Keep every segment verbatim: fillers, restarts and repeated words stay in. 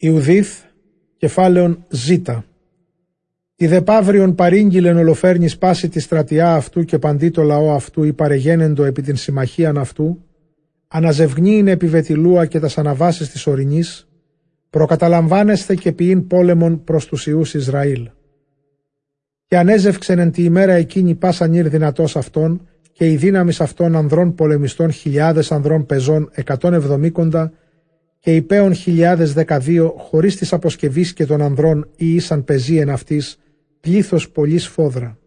Ιουδίθ, κεφάλαιον Ζ. Τη δε παύριον παρήγγειλεν ολοφέρνης πάση τη στρατιά αυτού και παντί το λαό αυτού ή παρεγένεντο επί την συμμαχίαν αυτού, αναζευγνύειν επί Βετιλούα και τας αναβάσεις της ορεινής, προκαταλαμβάνεσθε και ποιήν πόλεμον προς τους Ιούς Ισραήλ. Και ανέζευξεν εν τη ημέρα εκείνη πάσαν ήρ δυνατός αυτών, και η δύναμις αυτών ανδρών πολεμιστών χιλιάδες ανδρών πεζών εκατόν εβδομήκοντα, και υπέων χιλιάδες δεκαδύο χωρίς της αποσκευής και των ανδρών ή ήσαν πεζοί εν αυτής, πλήθος πολύ σφόδρα.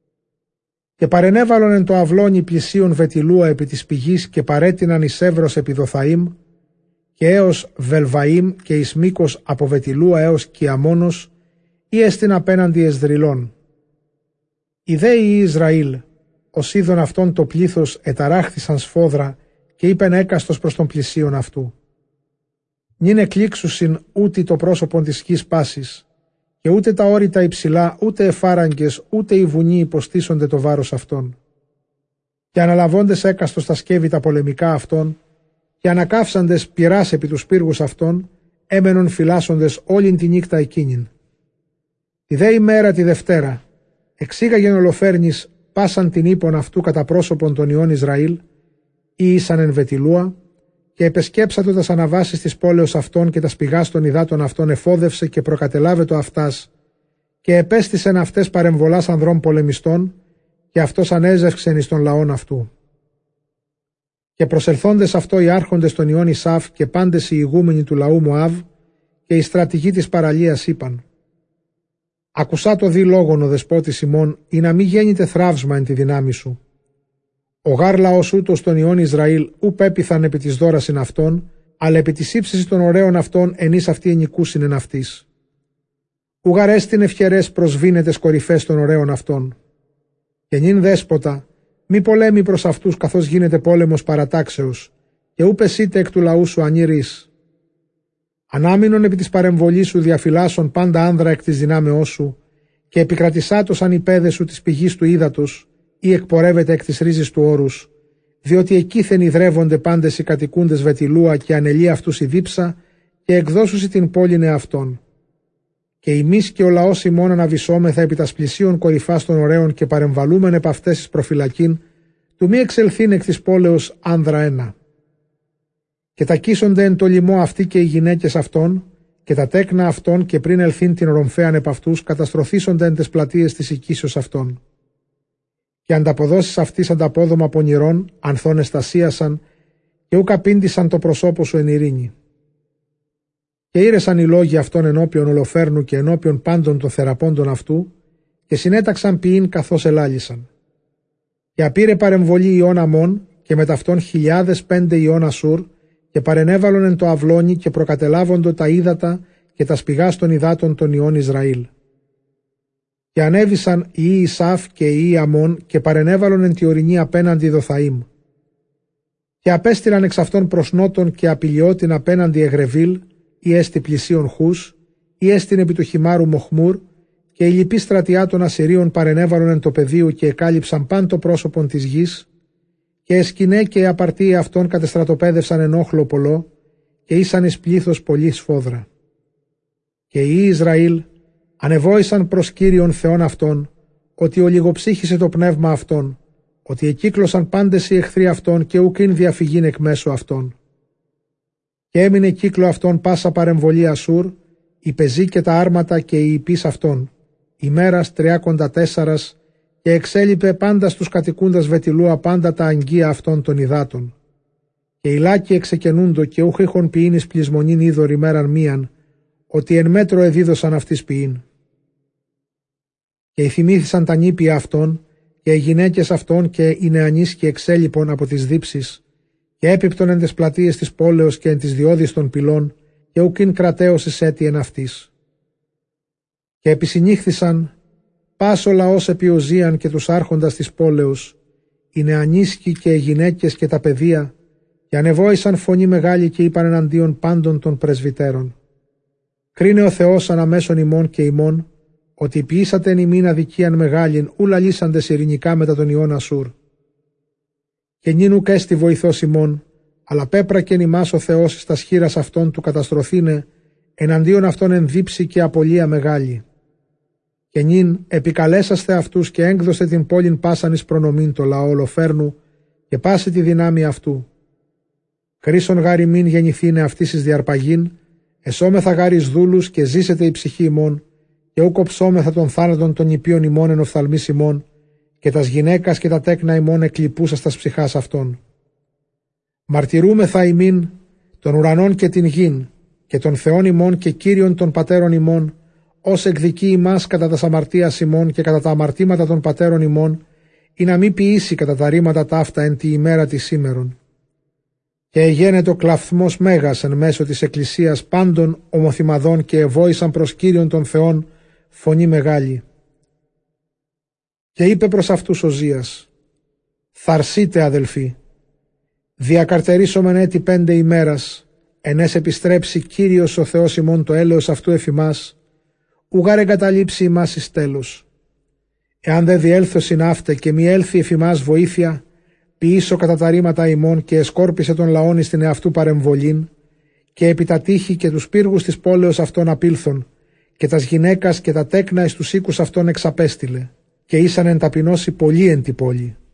Και παρενέβαλον εν το αυλόνι πλησίον Βετιλούα επί της πηγής και παρέτειναν εις Εύρος επί Δοθαΐμ και έως Βελβαΐμ και εις μήκος από Βετιλούα έως Κιαμόνος ή εστιν απέναντι Εσδρυλών. Οι δε οι Ισραήλ, ως είδον αυτόν το πλήθος εταράχθησαν σφόδρα και είπεν έκαστος προς τον πλησίον αυτού. Νην εκλήξουσιν ούτε το πρόσωπον της γης πάσης, και ούτε τα όρητα υψηλά, ούτε εφάραγγες, ούτε οι βουνοί υποστήσονται το βάρος αυτών. Και αναλαβώντες έκαστος τα σκεύη τα πολεμικά αυτών, και ανακάυσαντες πυράς επί τους πύργους αυτών, έμενον φυλάσσοντες όλην τη νύχτα εκείνην. Τη δε ημέρα τη Δευτέρα, εξήγαγεν ολοφέρνης πάσαν την ύπον αυτού κατά πρόσωπον των ιών Ισραήλ, ή ήσαν εν Βετιλούα, και επεσκέψατο τας αναβάσεις της πόλεως αυτών και τας πηγάς των υδάτων αυτών εφόδευσε και προκατελάβετο αυτάς, και επέστησεν αυτές παρεμβολάς ανδρών πολεμιστών, και αυτός ανέζευξεν εις των λαών αυτού. Και προσελθόντες αυτό οι άρχοντες των ιών Ισάφ και πάντες οι ηγούμενοι του λαού Μωάβ και οι στρατηγοί της παραλίας είπαν: «Ακουσά το δι λόγον ο δεσπότης ημών, ή να μη γέννηται θραύσμα εν τη δυνάμει σου. Ο γάρ λαός ούτως των ιών Ισραήλ ου πέπιθαν επί της δώρασιν αυτών, αλλά επί της ύψης των ωραίων αυτών ενείς αυτοί ενοικούσιν εν αυτής. Ου γάρ έστιν ευχερές προσβήνετες κορυφές των ωραίων αυτών. Και νυν δέσποτα, μη πολέμη προς αυτούς καθώς γίνεται πόλεμος παρατάξεως, και ου πεσείτε εκ του λαού σου ανήρης. Ανάμεινον επί της παρεμβολής σου διαφυλάσσον πάντα άνδρα εκ της δυνάμεώς σου, και επικρατησάτος αν υπέδε σου της πηγής του ύδατος, ή εκπορεύεται εκ της ρίζης του όρους, διότι εκείθεν ιδρεύονται πάντες οι κατοικούντες Βετιλούα και ανελεί αυτούς η δίψα, και εκδώσουσι την πόλην εαυτών. Και εμείς και ο λαός ημών αναβυσσόμεθα επί τας πλησίων κορυφάς των ωραίων και παρεμβαλούμεν επ' αυτές εις προφυλακήν, του μη εξελθήν εκ της πόλεως άνδρα ένα. Και τακίσονται εν το λοιμό αυτοί και οι γυναίκες αυτών, και τα τέκνα αυτών, και πριν ελθύν την ρομφέαν επ' αυτούς, καταστρωθήσονται εν τες πλατείες της οικήσεως αυτών. Και ανταποδόσεις αυτής ανταπόδομα πονηρών, ανθών εστασίασαν, και ούκ απήντησαν το προσώπο σου εν ειρήνη. Και ήρεσαν οι λόγοι αυτών ενώπιον Ολοφέρνου και ενώπιον πάντων των θεραπώντων αυτού, και συνέταξαν ποιήν καθώς ελάλησαν. Και απήρε παρεμβολή ιών Αμών, και με ταυτόν χιλιάδες πέντε ιών Ασούρ, και παρενέβαλον εν το αυλόνι, και προκατελάβοντο τα ύδατα και τα σπηγάς των υδάτων των ιών Ισραήλ. Και ανέβησαν οι Ισάφ και οι Αμών, και παρενέβαλον εν τη ορεινή απέναντι Δοθαΐμ. Και απέστειλαν εξ αυτών προς νότον και απειλιώτην απέναντι Εγρεβίλ, ή έστι πλησίον Χούς, ή έστιν επί του χυμάρου Μοχμούρ, και οι λοιποί στρατιά των Ασσυρίων παρενέβαλον εν το πεδίο και εκάλυψαν παν το πρόσωπον της γης, και εσκηνέ και οι απαρτίοι αυτών κατεστρατοπέδευσαν εν όχλο πολλό, και ήσαν εις πλήθος πολύ σφόδρα. Και οι Ισραήλ ανεβόησαν προς Κύριον Θεόν αυτών, ότι ολιγοψύχησε το πνεύμα αυτών, ότι εκύκλωσαν πάντες οι εχθροί αυτών και ουκ διαφυγήν εκ μέσω αυτών. Και έμεινε κύκλο αυτών πάσα παρεμβολή Ασούρ, οι πεζοί και τα άρματα και οι υπείς αυτών, ημέρας τριάκοντα τέσσαρας, και εξέλιπε πάντα στους κατοικούντας Βετιλούα πάντα τα αγγεία αυτών των υδάτων. Και οι λάκοι εξεκαινούντο και ούχ είχον ποιήνης πλεισμονήν είδωρ ημέραν μίαν, ότι εν μέτρο εδίδωσαν αυτής ποιήν. Και ηθυμήθησαν τα νήπια αυτών, και οι γυναίκες αυτών και οι νεανείς και εξέλιπων από τις δίψεις, και έπιπτον εν τες πλατείες της πόλεως και εν τις διώδεις των πυλών, και ουκίν κρατέωσης έτη εν αυτής. Και επισυνήχθησαν πας ο λαός επί Ουζίαν και τους άρχοντας της πόλεως, οι νεανίσκοι και οι γυναίκες και τα παιδεία, και ανεβόησαν φωνή μεγάλη και είπαν εναντίον πάντων των πρεσβυτέρων: «Κρίνε ο Θεός αναμέσων ημών και ημών, ότι ποιήσατε εν ημίν αδικίαν μεγάλην, ου λαλήσαντες ειρηνικά μετά τον ιών Ασούρ. Και νυν ουκ έστι βοηθός ημών, αλλά πέπρακεν ημάς ο Θεός εις τας χείρας αυτών του καταστρωθήνε, εναντίον αυτών ενδύψει και απολία μεγάλη. Και νυν επικαλέσαστε αυτούς και έκδοστε την πόλην πάσαν εις προνομήν το λαό Ολοφέρνου και πάση τη δυνάμει αυτού. Χρήσον γάρι μην γεννηθήνε αυτής εις διαρπαγήν, εσώμεθα γάρι εις δούλους και ζήσετε η ψυχή ημών, και ου κοψόμεθα των θάνατων των νηπίων ημών εν οφθαλμής ημών, και τας γυναίκας και τα τέκνα ημών εκλειπούσας τας ψυχάς αυτών. Μαρτυρούμεθα ημίν των ουρανών και την γην, και των Θεών ημών και Κύριων των πατέρων ημών, ως εκδικεί ημάς κατά τας αμαρτίας ημών και κατά τα αμαρτήματα των πατέρων ημών, ή να μη ποιήσει κατά τα ρήματα ταύτα εν τη ημέρα της σήμερον. Και εγένετο κλαφθμός μέγας εν μέσω της Εκκλησίας πάντων ομοθυμαδών και εβόησαν προς Κύριον των Θεών φωνή μεγάλη. Και είπε προς αυτούς Οζίας, «Θαρσείτε αδελφοί, διακαρτερήσομεν έτη πέντε ημέρας, ενές επιστρέψει Κύριος ο Θεός ημών το έλεος αυτού εφημάς, ουγάρ εγκαταλείψει ημάς εις τέλος. Εάν δε διέλθω συνάφτε και μη έλθει εφημάς βοήθεια, ποιήσω κατά τα ρήματα ημών και εσκόρπισε τον λαόν εις την εαυτού παρεμβολήν, και επί τα τείχη και τους πύργους της πόλεως αυτών απήλθον, και τας γυναίκας και τα τέκνα εις τους οίκους αυτών εξαπέστειλε, και ήσαν εν ταπεινώσει πολλοί εν τη πόλη.